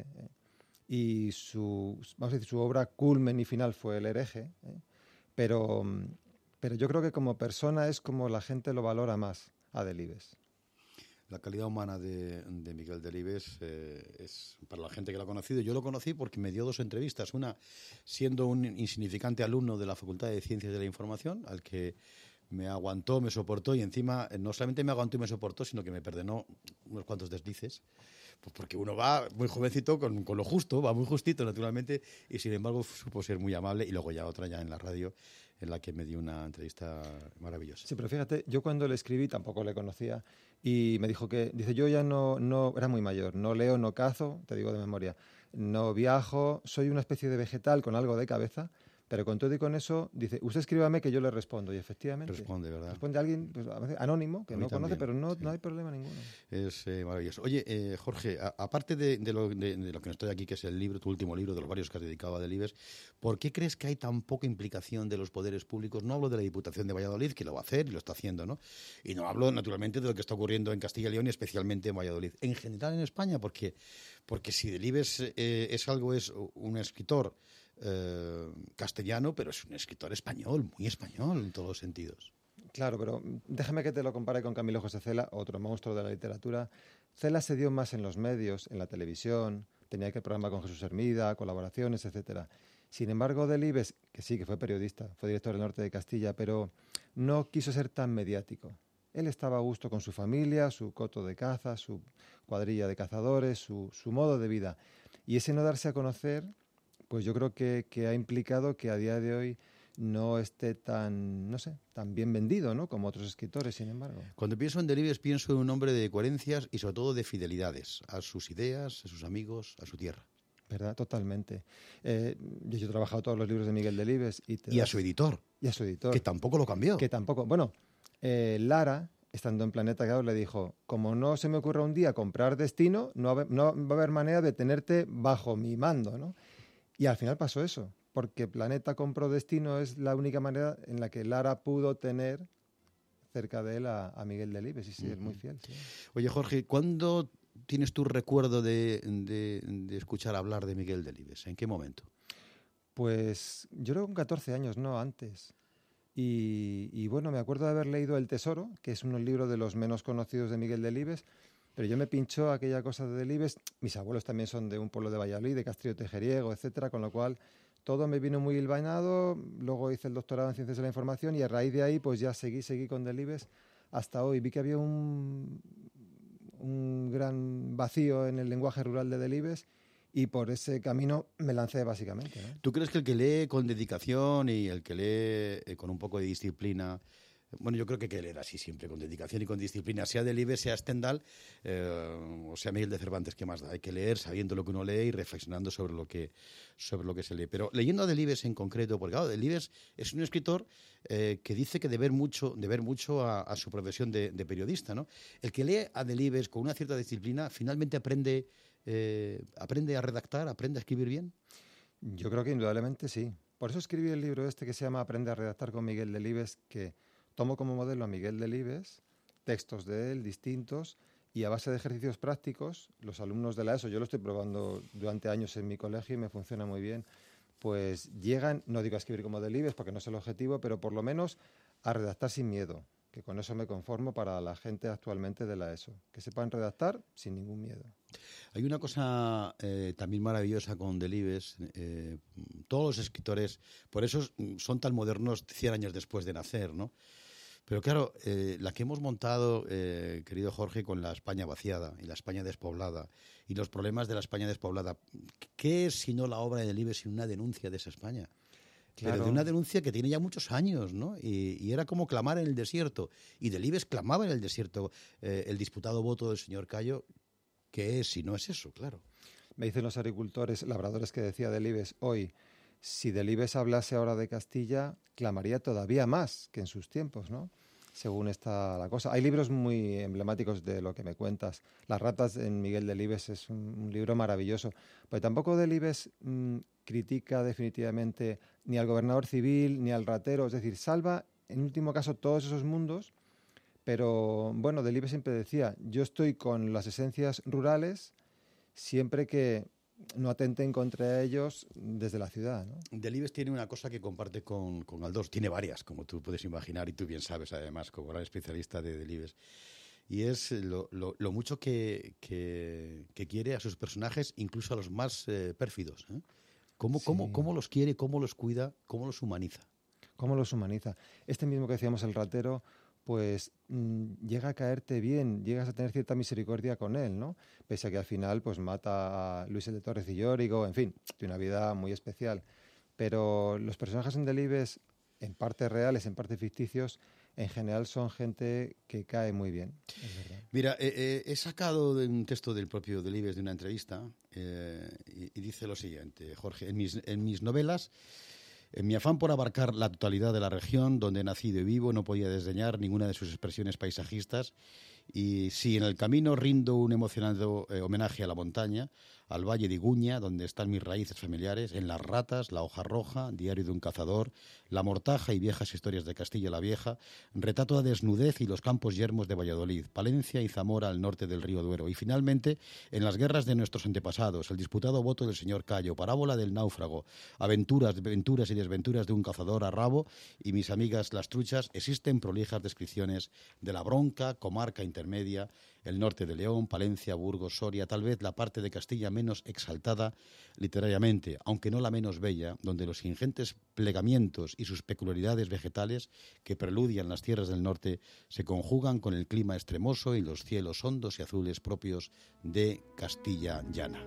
y su obra culmen y final fue El hereje, pero yo creo que como persona es como la gente lo valora más a Delibes. La calidad humana de Miguel Delibes es para la gente que lo ha conocido. Yo lo conocí porque me dio 2 entrevistas. Una, siendo un insignificante alumno de la Facultad de Ciencias de la Información, al que me aguantó, me soportó y encima no solamente me aguantó y me soportó, sino que me perdonó unos cuantos deslices. Pues porque uno va muy jovencito con lo justo, va muy justito naturalmente, y sin embargo supo ser muy amable. Y luego ya otra ya en la radio, en la que me dio una entrevista maravillosa. Sí, pero fíjate, yo cuando le escribí tampoco le conocía y me dijo que, dice, yo ya no era muy mayor, no leo, no cazo, te digo de memoria, no viajo, soy una especie de vegetal con algo de cabeza, pero con todo y con eso, dice, usted escríbame que yo le respondo. Y efectivamente responde, ¿verdad? Responde alguien pues, a veces anónimo, que no conoce, pero no hay problema ninguno. Es maravilloso. Oye, Jorge, aparte de lo que nos estoy aquí, que es el libro, tu último libro, de los varios que has dedicado a Delibes, ¿por qué crees que hay tan poca implicación de los poderes públicos? No hablo de la Diputación de Valladolid, que lo va a hacer y lo está haciendo, ¿no? Y no hablo, naturalmente, de lo que está ocurriendo en Castilla y León y especialmente en Valladolid. En general en España, porque si Delibes es un escritor castellano, pero es un escritor español, muy español en todos los sentidos. Claro, pero déjame que te lo compare con Camilo José Cela, otro monstruo de la literatura. Cela se dio más en los medios, en la televisión, tenía que programa con Jesús Hermida, colaboraciones, etcétera. Sin embargo, Delibes, que sí, que fue periodista, fue director del Norte de Castilla, pero no quiso ser tan mediático. Él estaba a gusto con su familia, su coto de caza, su cuadrilla de cazadores, su modo de vida. Y ese no darse a conocer, pues yo creo que ha implicado que a día de hoy no esté tan bien vendido, ¿no?, como otros escritores, sin embargo. Cuando pienso en Delibes pienso en un hombre de coherencias y sobre todo de fidelidades a sus ideas, a sus amigos, a su tierra. ¿Verdad? Totalmente. Yo he trabajado todos los libros de Miguel Delibes. Y a su editor. Y a su editor. Que tampoco lo cambió. Que tampoco. Bueno, Lara, estando en Planeta Gao, le dijo, como no se me ocurra un día comprar Destino, no va a haber manera de tenerte bajo mi mando, ¿no? Y al final pasó eso, porque Planeta compró Destino, es la única manera en la que Lara pudo tener cerca de él a Miguel Delibes, y sí, es muy fiel. Sí. Oye, Jorge, ¿cuándo tienes tu recuerdo de escuchar hablar de Miguel Delibes? ¿En qué momento? Pues yo creo con 14 años, no antes. Y bueno, me acuerdo de haber leído El Tesoro, que es un libro de los menos conocidos de Miguel Delibes, pero yo me pinchó aquella cosa de Delibes. Mis abuelos también son de un pueblo de Valladolid, de Castrillo Tejeriego, etcétera, con lo cual todo me vino muy hilvanado, luego hice el doctorado en Ciencias de la Información y a raíz de ahí pues ya seguí con Delibes hasta hoy. Vi que había un gran vacío en el lenguaje rural de Delibes y por ese camino me lancé básicamente, ¿no? ¿Tú crees que el que lee con dedicación y el que lee con un poco de disciplina... Bueno, yo creo que hay que leer así siempre, con dedicación y con disciplina, sea Delibes, sea Stendhal, o sea Miguel de Cervantes, ¿qué más da? Hay que leer sabiendo lo que uno lee y reflexionando sobre lo que se lee. Pero leyendo a Delibes en concreto, porque claro, Delibes es un escritor que dice que de ver mucho a su profesión de periodista, ¿no? El que lee a Delibes con una cierta disciplina, finalmente aprende a redactar, aprende a escribir bien. Yo creo que indudablemente sí. Por eso escribí el libro este que se llama Aprende a redactar con Miguel Delibes, que tomo como modelo a Miguel Delibes, textos de él distintos, y a base de ejercicios prácticos, los alumnos de la ESO, yo lo estoy probando durante años en mi colegio y me funciona muy bien, pues llegan, no digo a escribir como Delibes porque no es el objetivo, pero por lo menos a redactar sin miedo, que con eso me conformo para la gente actualmente de la ESO, que sepan redactar sin ningún miedo. Hay una cosa también maravillosa con Delibes, todos los escritores, por eso son tan modernos 100 años después de nacer, ¿no? Pero claro, la que hemos montado, querido Jorge, con la España vaciada y la España despoblada y los problemas de la España despoblada, ¿qué es sino la obra de Delibes sin una denuncia de esa España? Claro. Pero de una denuncia que tiene ya muchos años, ¿no? Y era como clamar en el desierto. Y Delibes clamaba en el desierto el disputado voto del señor Cayo. ¿Qué es si no es eso? Claro. Me dicen los agricultores, labradores, que decía Delibes hoy, si Delibes hablase ahora de Castilla, clamaría todavía más que en sus tiempos, ¿no? Según está la cosa. Hay libros muy emblemáticos de lo que me cuentas. Las ratas en Miguel Delibes es un libro maravilloso. Pero tampoco Delibes critica definitivamente ni al gobernador civil ni al ratero. Es decir, salva, en último caso, todos esos mundos. Pero, bueno, Delibes siempre decía, yo estoy con las esencias rurales siempre que no atenten contra ellos desde la ciudad, ¿no? Delibes tiene una cosa que comparte con Galdós, tiene varias, como tú puedes imaginar, y tú bien sabes, además, como gran especialista de Delibes, y es lo mucho que quiere a sus personajes, incluso a los más pérfidos, ¿eh? ¿Cómo los quiere, cómo los cuida, cómo los humaniza? ¿Cómo los humaniza? Este mismo que decíamos, el ratero, pues llega a caerte bien, llegas a tener cierta misericordia con él, ¿no? Pese a que al final pues mata a Luis el de Torres y Llórigo, en fin, tiene una vida muy especial. Pero los personajes en Delibes, en parte reales, en parte ficticios, en general son gente que cae muy bien, es verdad. Mira, he sacado de un texto del propio Delibes de una entrevista y dice lo siguiente, Jorge, en mis novelas, en mi afán por abarcar la totalidad de la región donde he nacido y vivo, no podía desdeñar ninguna de sus expresiones paisajistas. Y si en el camino rindo un emocionado homenaje a la montaña, al Valle de Iguña, donde están mis raíces familiares, en Las Ratas, La Hoja Roja, Diario de un Cazador, La Mortaja y Viejas Historias de Castilla la Vieja, retrato a desnudez y los campos yermos de Valladolid, Palencia y Zamora al norte del río Duero. Y finalmente, en las guerras de nuestros antepasados, el disputado voto del señor Cayo, Parábola del náufrago, aventuras y desventuras de un cazador a rabo y mis amigas las truchas, existen prolijas descripciones de la Bronca, comarca intermedia, el norte de León, Palencia, Burgos, Soria, tal vez la parte de Castilla menos exaltada literariamente, aunque no la menos bella, donde los ingentes plegamientos y sus peculiaridades vegetales que preludian las tierras del norte se conjugan con el clima extremoso y los cielos hondos y azules propios de Castilla llana.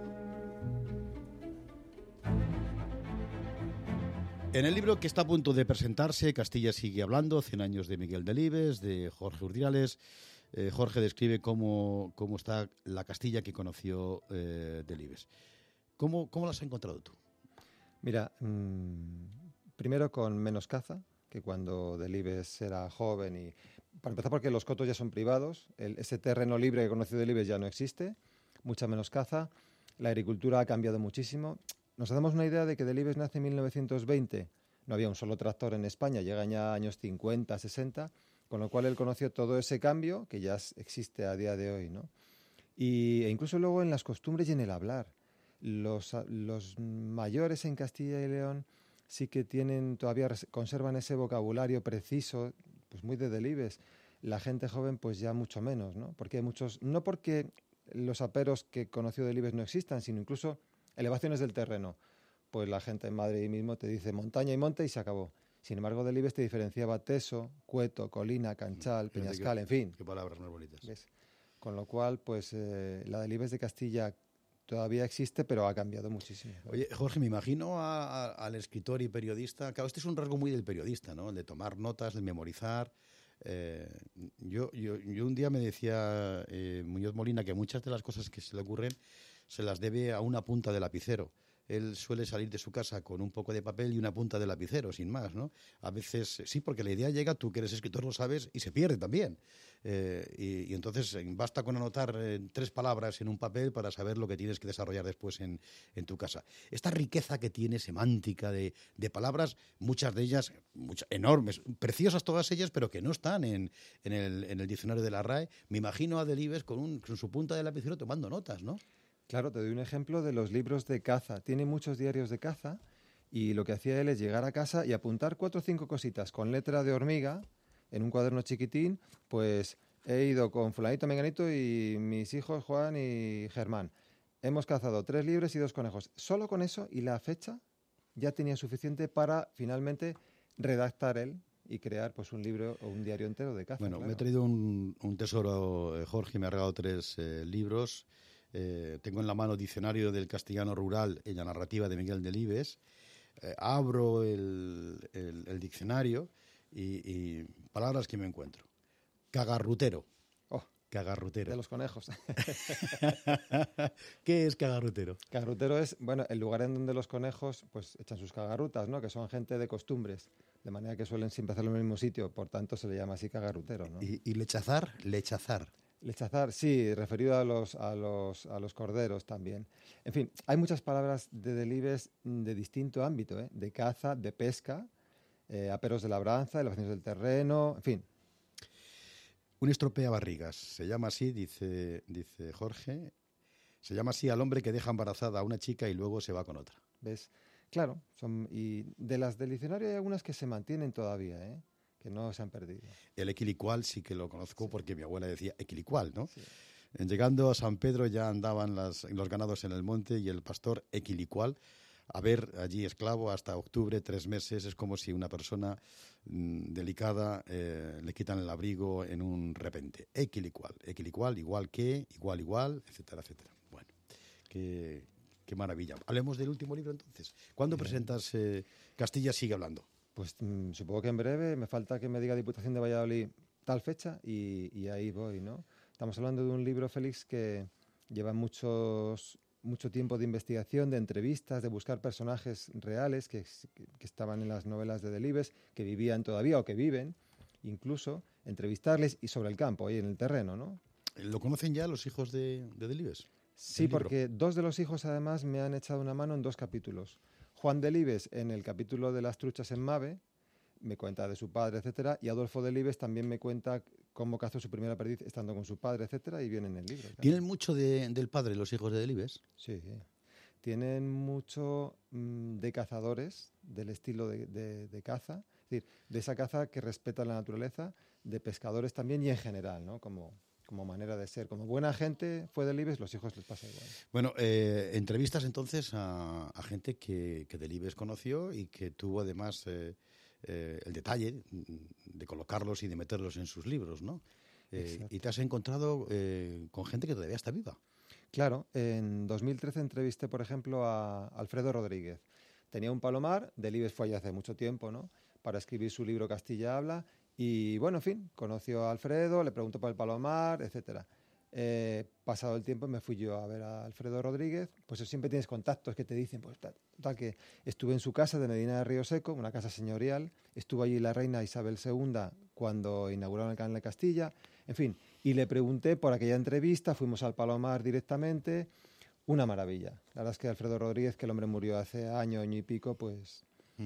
En el libro que está a punto de presentarse, Castilla sigue hablando, 100 años de Miguel Delibes, de Jorge Urdiales, Jorge describe cómo está la Castilla que conoció Delibes. ¿Cómo la has encontrado tú? Mira, primero con menos caza que cuando Delibes era joven. Y para empezar, porque los cotos ya son privados, ese terreno libre que conoció Delibes ya no existe, mucha menos caza, la agricultura ha cambiado muchísimo. Nos hacemos una idea de que Delibes nace en 1920, no había un solo tractor en España, llegan ya años 50, 60, con lo cual él conoció todo ese cambio que ya existe a día de hoy, ¿no? E incluso luego en las costumbres y en el hablar. Los mayores en Castilla y León sí que todavía conservan ese vocabulario preciso, pues muy de Delibes. La gente joven pues ya mucho menos, ¿no? Porque hay muchos, no porque los aperos que conoció Delibes no existan, sino incluso elevaciones del terreno, pues la gente en Madrid mismo te dice montaña y monte y se acabó. Sin embargo, Delibes te diferenciaba Teso, Cueto, Colina, Canchal, Peñascal, en fin. Qué palabras más bonitas. ¿Ves? Con lo cual, pues la Delibes de Castilla todavía existe, pero ha cambiado muchísimo. Oye, Jorge, me imagino al escritor y periodista. Claro, este es un rasgo muy del periodista, ¿no? El de tomar notas, de memorizar. Yo un día me decía Muñoz Molina que muchas de las cosas que se le ocurren se las debe a una punta de lapicero. Él suele salir de su casa con un poco de papel y una punta de lapicero, sin más, ¿no? A veces sí, porque la idea llega, tú que eres escritor lo sabes, y se pierde también. Y entonces basta con anotar 3 palabras en un papel para saber lo que tienes que desarrollar después en tu casa. Esta riqueza que tiene semántica de palabras, muchas de ellas enormes, preciosas todas ellas, pero que no están en el diccionario de la RAE. Me imagino a Delibes con su punta de lapicero tomando notas, ¿no? Claro, te doy un ejemplo de los libros de caza. Tiene muchos diarios de caza y lo que hacía él es llegar a casa y apuntar 4 o 5 cositas con letra de hormiga en un cuaderno chiquitín. Pues he ido con fulanito, menganito y mis hijos Juan y Germán. Hemos cazado 3 liebres y 2 conejos. Solo con eso y la fecha ya tenía suficiente para finalmente redactar él y crear pues un libro o un diario entero de caza. Bueno, claro. me he traído un tesoro, Jorge, me ha regalado 3 libros. Tengo en la mano Diccionario del Castellano Rural en la narrativa de Miguel Delibes. Abro el diccionario y palabras que me encuentro. Cagarrutero. Oh, cagarrutero. De los conejos. ¿Qué es cagarrutero? Cagarrutero es, bueno, el lugar en donde los conejos pues echan sus cagarrutas, ¿no? Que son gente de costumbres, de manera que suelen siempre hacerlo en el mismo sitio, por tanto se le llama así cagarrutero, ¿no? ¿Y lechazar? Lechazar. Lechazar, sí, referido a los corderos también. En fin, hay muchas palabras de Delibes de distinto ámbito, ¿eh? De caza, de pesca, aperos de labranza, elevaciones del terreno, en fin. Un estropeabarrigas, se llama así, dice Jorge, se llama así al hombre que deja embarazada a una chica y luego se va con otra. ¿Ves? Claro, y de las del diccionario hay algunas que se mantienen todavía, ¿eh? Que no se han perdido. El equilicual sí que lo conozco, sí, porque mi abuela decía equilicual, ¿no? Sí. Llegando a San Pedro ya andaban los ganados en el monte y el pastor equilicual, a ver allí esclavo hasta octubre, 3 meses, es como si una persona delicada le quitan el abrigo en un repente. Equilicual, igual que, igual, etcétera, etcétera. Bueno, qué maravilla. Hablemos del último libro entonces. ¿Cuándo presentas Castilla sigue hablando? Pues supongo que en breve. Me falta que me diga Diputación de Valladolid tal fecha y ahí voy, ¿no? Estamos hablando de un libro, Félix, que lleva mucho tiempo de investigación, de entrevistas, de buscar personajes reales que estaban en las novelas de Delibes, que vivían todavía o que viven, incluso entrevistarles y sobre el campo, ahí en el terreno, ¿no? ¿Lo conocen ya los hijos de Delibes? Sí, porque 2 de los hijos además me han echado una mano en 2 capítulos. Juan Delibes en el capítulo de las truchas en Mave me cuenta de su padre, etcétera, y Adolfo Delibes también me cuenta cómo cazó su primera perdiz estando con su padre, etcétera, y viene en el libro. Claro. ¿Tienen mucho del padre los hijos de Delibes? Sí, tienen mucho de cazadores, del estilo de caza, es decir, de esa caza que respeta la naturaleza, de pescadores también y en general, ¿no? Como manera de ser. Como buena gente fue Delibes, los hijos les pasa igual. Bueno, entrevistas entonces a gente que Delibes conoció y que tuvo además el detalle de colocarlos y de meterlos en sus libros, ¿no? Y te has encontrado con gente que todavía está viva. Claro, en 2013 entrevisté, por ejemplo, a Alfredo Rodríguez. Tenía un palomar, Delibes fue allá hace mucho tiempo, ¿no? Para escribir su libro Castilla habla. Y bueno, en fin, conoció a Alfredo, le preguntó por el palomar, etcétera. Pasado el tiempo me fui yo a ver a Alfredo Rodríguez, pues siempre tienes contactos que te dicen, pues tal que estuve en su casa de Medina de Río Seco, una casa señorial, estuvo allí la reina Isabel II cuando inauguraron el Canal de Castilla, en fin, y le pregunté por aquella entrevista, fuimos al palomar directamente, una maravilla. La verdad es que Alfredo Rodríguez, que el hombre murió hace año y pico, pues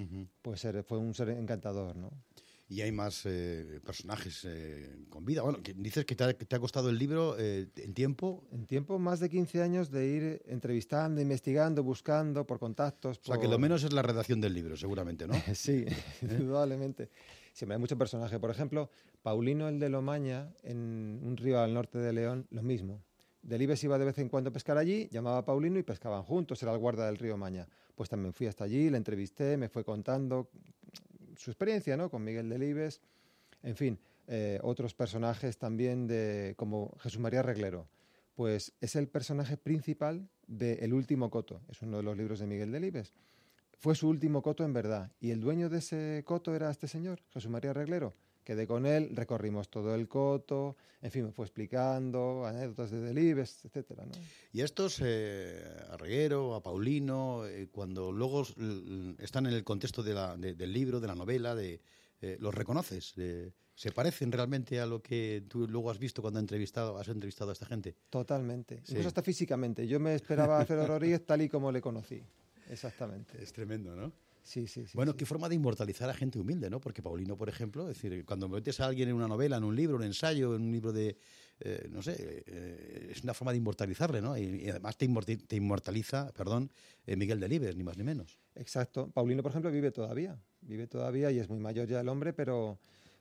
fue un ser encantador, ¿no? Y hay más personajes con vida. Bueno, dices que te ha costado el libro en tiempo. En tiempo, más de 15 años de ir entrevistando, investigando, buscando por contactos. O sea, que lo menos es la redacción del libro, seguramente, ¿no? Sí, indudablemente. Siempre hay mucho personaje. Por ejemplo, Paulino el de Lomaña, en un río al norte de León, lo mismo. Delibes iba de vez en cuando a pescar allí, llamaba a Paulino y pescaban juntos, era el guarda del río Maña. Pues también fui hasta allí, le entrevisté, me fue contando su experiencia, ¿no?, con Miguel Delibes. En fin, otros personajes también como Jesús María Reglero. Pues es el personaje principal de El último coto, es uno de los libros de Miguel Delibes. Fue su último coto en verdad, y el dueño de ese coto era este señor, Jesús María Reglero. Quedé con él, recorrimos todo el coto, en fin, me fue explicando anécdotas de Delibes, etcétera, ¿no? Y estos, a Reguero, a Paulino, cuando luego están en el contexto del libro, de la novela, ¿los reconoces? ¿Se parecen realmente a lo que tú luego has visto cuando has entrevistado a esta gente? Totalmente, Sí. incluso hasta físicamente. Yo me esperaba a Alfredo Rodríguez tal y como le conocí, exactamente. Es tremendo, ¿no? Sí. Bueno, qué forma de inmortalizar a gente humilde, ¿no? Porque Paulino, por ejemplo, es decir, cuando metes a alguien en una novela, en un libro, un ensayo, en un libro de, no sé, es una forma de inmortalizarle, ¿no? Y además te inmortaliza, Miguel Delibes, ni más ni menos. Exacto. Paulino, por ejemplo, vive todavía y es muy mayor ya el hombre, pero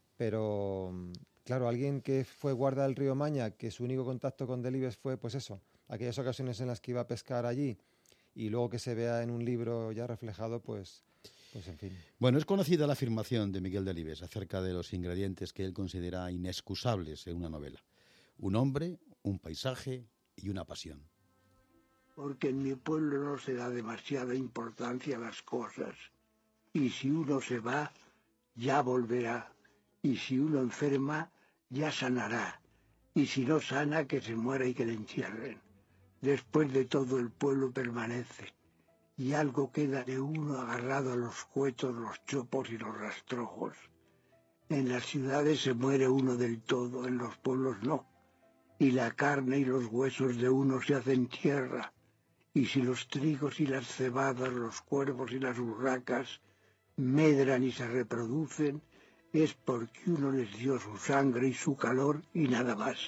claro, alguien que fue guarda del río Maña, que su único contacto con Delibes fue, pues eso, aquellas ocasiones en las que iba a pescar allí, y luego que se vea en un libro ya reflejado, pues en fin. Bueno, es conocida la afirmación de Miguel Delibes acerca de los ingredientes que él considera inexcusables en una novela. Un hombre, un paisaje y una pasión. Porque en mi pueblo no se da demasiada importancia a las cosas. Y si uno se va, ya volverá. Y si uno enferma, ya sanará. Y si no sana, que se muera y que le entierren. Después de todo el pueblo permanece. Y algo queda de uno agarrado a los cuetos, los chopos y los rastrojos. En las ciudades se muere uno del todo, en los pueblos no. Y la carne y los huesos de uno se hacen tierra. Y si los trigos y las cebadas, los cuervos y las urracas medran y se reproducen, es porque uno les dio su sangre y su calor y nada más.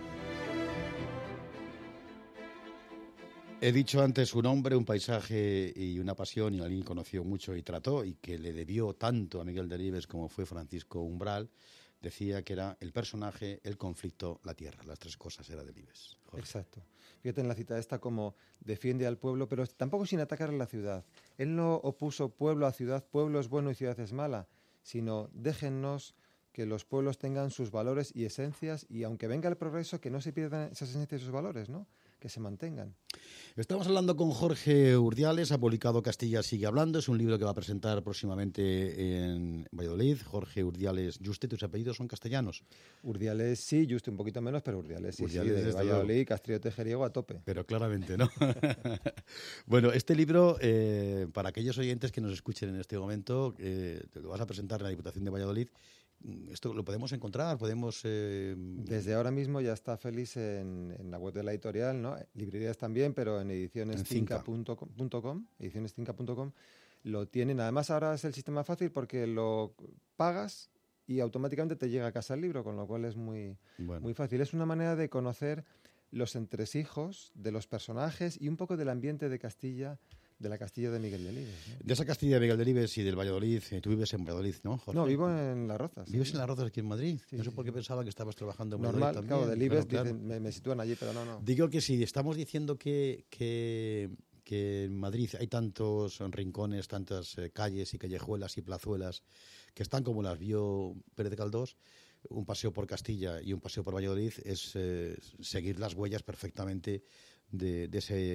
He dicho antes un hombre, un paisaje y una pasión, y alguien que conoció mucho y trató y que le debió tanto a Miguel Delibes como fue Francisco Umbral. Decía que era el personaje, el conflicto, la tierra. Las tres cosas era Delibes. Jorge. Exacto. Fíjate en la cita esta como defiende al pueblo, pero tampoco sin atacar a la ciudad. Él no opuso pueblo a ciudad, pueblo es bueno y ciudad es mala, sino déjennos que los pueblos tengan sus valores y esencias, y aunque venga el progreso, que no se pierdan esas esencias y sus valores, ¿no?, que se mantengan. Estamos hablando con Jorge Urdiales, ha publicado Castilla sigue hablando, es un libro que va a presentar próximamente en Valladolid. Jorge Urdiales Juste, ¿tus apellidos son castellanos? Urdiales sí, Juste un poquito menos, pero Urdiales sí, Urdiales, de Valladolid, Castrillo Tejeriego a tope. Pero claramente, ¿no? Bueno, este libro, para aquellos oyentes que nos escuchen en este momento, lo vas a presentar en la Diputación de Valladolid. ¿Esto lo podemos encontrar? Desde ahora mismo ya está feliz en la web de la editorial, ¿no? Librerías también, pero en edicionescinca.com, edicionescinca.com lo tienen. Además ahora es el sistema fácil porque lo pagas y automáticamente te llega a casa el libro, con lo cual es muy fácil. Es una manera de conocer los entresijos de los personajes y un poco del ambiente de Castilla, de la Castilla de Miguel Delibes, ¿no? De esa Castilla de Miguel Delibes y del Valladolid, tú vives en Valladolid, ¿no, Jorge? No, vivo en Las Rozas. ¿Vives en Las Rozas aquí en Madrid? Sí, no sé sí, por qué sí. pensaba que estabas trabajando en Valladolid también. Claro, Delibes Claro. me sitúan allí, pero no. Digo que si estamos diciendo que en Madrid hay tantos rincones, tantas calles y callejuelas y plazuelas que están como las vio Pérez de Caldós, un paseo por Castilla y un paseo por Valladolid es seguir las huellas perfectamente de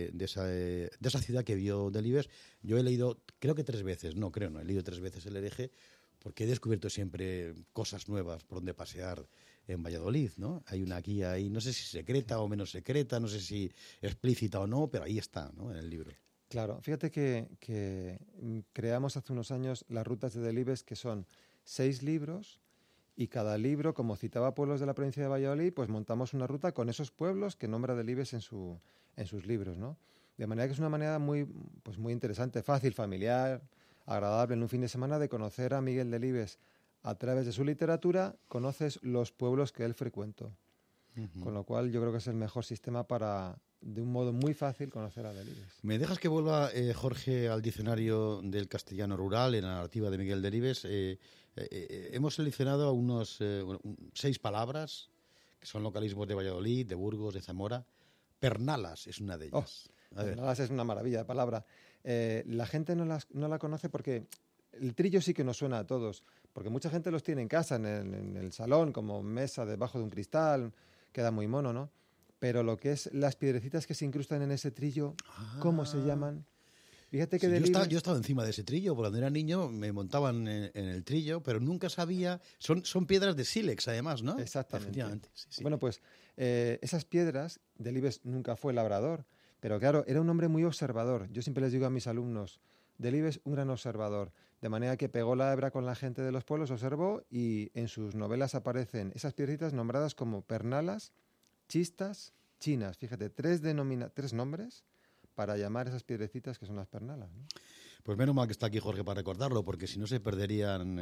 esa ciudad que vio Delibes. Yo he leído, creo que 3 veces, he leído 3 veces El hereje, porque he descubierto siempre cosas nuevas por donde pasear en Valladolid, ¿no? Hay una guía ahí, no sé si secreta o menos secreta, no sé si explícita o no, pero ahí está, ¿no?, en el libro. Claro, fíjate que creamos hace unos años las rutas de Delibes, que son 6 libros, y cada libro, como citaba pueblos de la provincia de Valladolid, pues montamos una ruta con esos pueblos que nombra Delibes en sus libros, ¿no? De manera que es una manera muy interesante, fácil, familiar, agradable en un fin de semana de conocer a Miguel Delibes. A través de su literatura conoces los pueblos que él frecuentó. Uh-huh. Con lo cual yo creo que es el mejor sistema para, de un modo muy fácil, conocer a Delibes. ¿Me dejas que vuelva, Jorge, al diccionario del castellano rural, en la narrativa de Miguel Delibes? Hemos seleccionado unos 6 palabras, que son localismos de Valladolid, de Burgos, de Zamora. Pernalas es una de ellas. Pernalas es una maravilla de palabra. La gente no la conoce porque el trillo sí que nos suena a todos, porque mucha gente los tiene en casa, en el salón, como mesa debajo de un cristal, queda muy mono, ¿no? Pero lo que es las piedrecitas que se incrustan en ese trillo, ¿cómo se llaman? Fíjate que yo he estado encima de ese trillo, porque cuando era niño me montaban en el trillo, pero nunca sabía... Son piedras de sílex, además, ¿no? Exactamente. Efectivamente, sí. Bueno, pues esas piedras, Delibes nunca fue labrador, pero claro, era un hombre muy observador. Yo siempre les digo a mis alumnos, Delibes, un gran observador, de manera que pegó la hebra con la gente de los pueblos, observó, y en sus novelas aparecen esas piedritas nombradas como pernalas, chistas, chinas. Fíjate, tres nombres para llamar esas piedrecitas que son las pernalas, ¿no? Pues menos mal que está aquí Jorge para recordarlo, porque si no se perderían...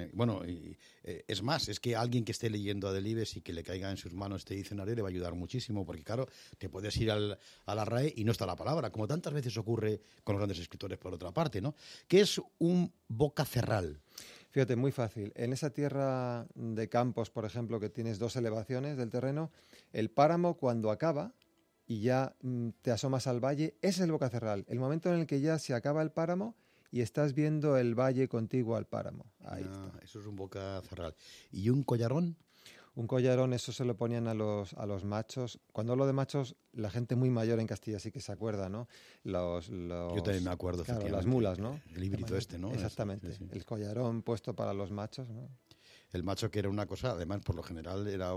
es más, es que alguien que esté leyendo a Delibes y que le caiga en sus manos este diccionario le va a ayudar muchísimo, porque claro, te puedes ir a la RAE y no está la palabra, como tantas veces ocurre con los grandes escritores por otra parte, ¿no? ¿Qué es un bocacerral? Fíjate, muy fácil. En esa tierra de campos, por ejemplo, que tienes 2 elevaciones del terreno, el páramo cuando acaba y ya te asomas al valle, ese es el bocacerral. El momento en el que ya se acaba el páramo y estás viendo el valle contiguo al páramo. Ahí está. Eso es un bocacerral. ¿Y un collarón? Un collarón, eso se lo ponían a los machos. Cuando hablo de machos, la gente muy mayor en Castilla sí que se acuerda, ¿no? Yo también me acuerdo, claro, efectivamente. las mulas, ¿no? El híbrido ¿no? Exactamente. Sí. El collarón puesto para los machos, ¿no? El macho, que era una cosa, además, por lo general, era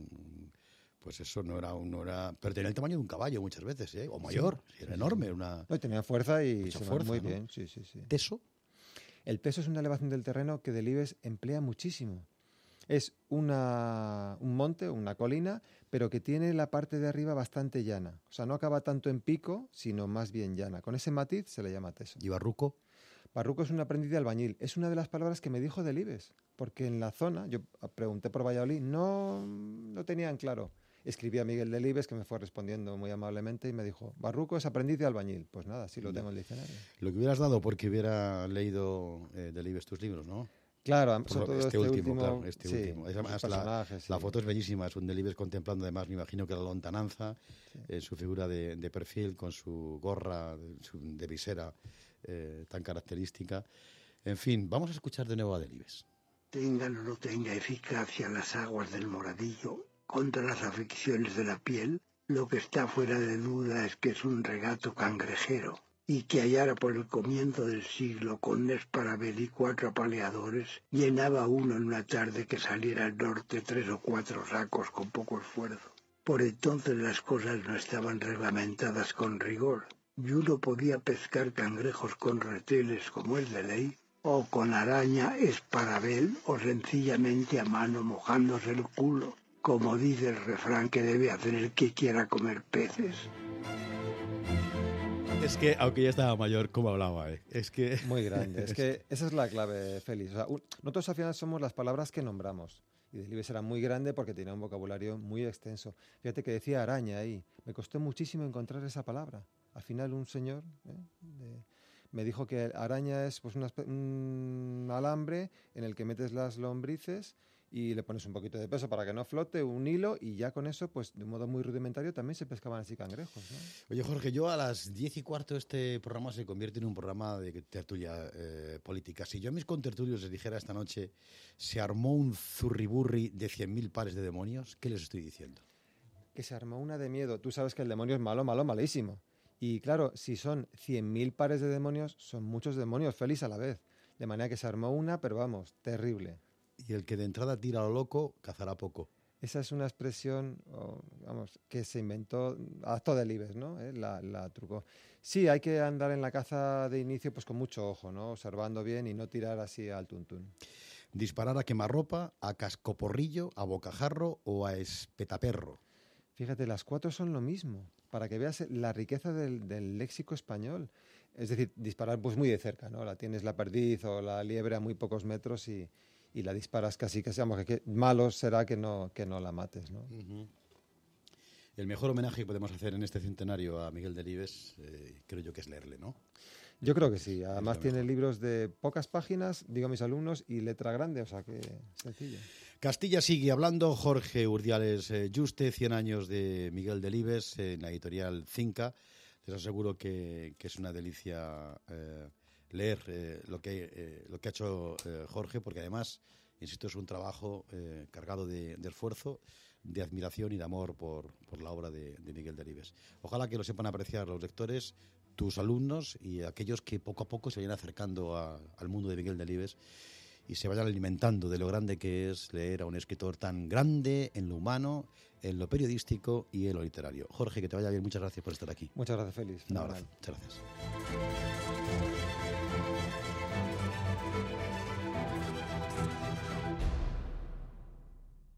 pues eso, no era... Pero tenía el tamaño de un caballo muchas veces, ¿eh? O mayor, sí, era enorme. Tenía fuerza y mucha se fuerza, muy ¿no? bien, sí. ¿Teso? El teso es una elevación del terreno que Delibes emplea muchísimo. Es un monte, una colina, pero que tiene la parte de arriba bastante llana. O sea, no acaba tanto en pico, sino más bien llana. Con ese matiz se le llama teso. ¿Y barruco? Barruco es un aprendiz de albañil. Es una de las palabras que me dijo Delibes, porque en la zona, yo pregunté por Valladolid, no tenían claro. Escribí a Miguel Delibes, que me fue respondiendo muy amablemente, y me dijo, barruco es aprendiz de albañil. Pues nada, sí lo tengo en el diccionario. Lo que hubieras dado porque hubiera leído Delibes tus libros, ¿no? Claro, sobre todo este último. Además, personajes, la foto es bellísima, es un Delibes contemplando, además, me imagino que la lontananza, su figura de perfil con su gorra de visera tan característica. En fin, vamos a escuchar de nuevo a Delibes. Tengan o no tenga eficacia las aguas del Moradillo contra las afecciones de la piel, lo que está fuera de duda es que es un regato cangrejero, y que hallara por el comienzo del siglo con Esparabel y 4 apaleadores, llenaba uno en una tarde que saliera al norte 3 o 4 sacos con poco esfuerzo. Por entonces las cosas no estaban reglamentadas con rigor, y uno podía pescar cangrejos con reteles como es de ley, o con araña, esparabel, o sencillamente a mano mojándose el culo, como dice el refrán que debe hacer el que quiera comer peces. Es que, aunque ya estaba mayor, ¿cómo hablaba? Es que... Muy grande. Es que esa es la clave, Félix. O sea, nosotros al final somos las palabras que nombramos. Y Delibes era muy grande porque tenía un vocabulario muy extenso. Fíjate que decía araña ahí. Me costó muchísimo encontrar esa palabra. Al final un señor me dijo que araña es pues un alambre en el que metes las lombrices y le pones un poquito de peso para que no flote, un hilo, y ya con eso, pues de un modo muy rudimentario, también se pescaban así cangrejos, ¿no? Oye, Jorge, yo a las 10:15 este programa se convierte en un programa de tertulia política. Si yo a mis contertulios les dijera esta noche, se armó un zurriburri de 100.000 pares de demonios, ¿qué les estoy diciendo? Que se armó una de miedo. Tú sabes que el demonio es malo, malo, malísimo. Y claro, si son 100.000 pares de demonios, son muchos demonios, Félix, a la vez. De manera que se armó una, pero vamos, terrible. Y el que de entrada tira a lo loco, cazará poco. Esa es una expresión, que se inventó, adaptó Delibes, ¿no? La trucó. Sí, hay que andar en la caza de inicio pues con mucho ojo, ¿no? Observando bien y no tirar así al tuntún. Disparar a quemarropa, a cascoporrillo, a bocajarro o a espetaperro. Fíjate, las 4 son lo mismo, para que veas la riqueza del léxico español. Es decir, disparar pues muy de cerca, ¿no? Tienes la perdiz o la liebre a muy pocos metros y la disparas casi, vamos, que malo será que no la mates, ¿no? Uh-huh. El mejor homenaje que podemos hacer en este centenario a Miguel Delibes, creo yo que es leerle, ¿no? Yo creo que sí. Además tiene libros de pocas páginas, digo a mis alumnos, y letra grande, o sea que sencillo. Castilla sigue hablando. Jorge Urdiales Juste, 100 años de Miguel Delibes, en la editorial Cinca. Les aseguro que es una delicia leer lo que ha hecho Jorge, porque además, insisto, es un trabajo cargado de esfuerzo, de admiración y de amor por la obra de Miguel Delibes. Ojalá que lo sepan apreciar los lectores, tus alumnos y aquellos que poco a poco se vayan acercando al mundo de Miguel Delibes y se vayan alimentando de lo grande que es leer a un escritor tan grande en lo humano, en lo periodístico y en lo literario. Jorge, que te vaya bien. Muchas gracias por estar aquí. Muchas gracias, Félix. Un abrazo. Muchas gracias.